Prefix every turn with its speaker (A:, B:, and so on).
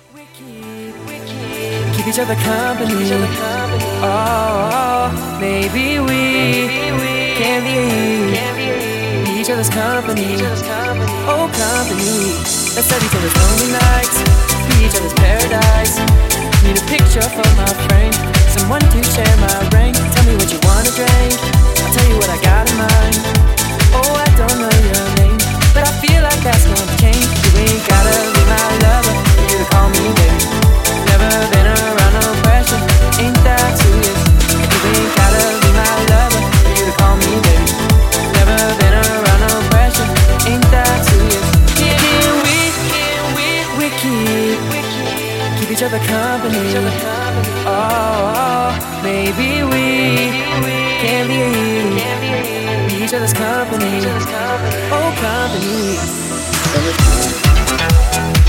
A: Keep each other company. Oh, maybe we can be each other's company. Oh, company. Let's set each other's lonely nights, be each other's paradise. Need a picture for my frame, someone to share my rain. Tell me what you wanna drink, I'll tell you what I got in mind. Oh, I don't know your name, but I feel like that's gonna change. You ain't gotta be my lover for you to call me baby. Never been around no pressure, ain't that serious? You ain't gotta be my lover for you to call me baby. Never been around no pressure, ain't that serious? Keep each other company. Oh, maybe we can be each other's company. Oh, company.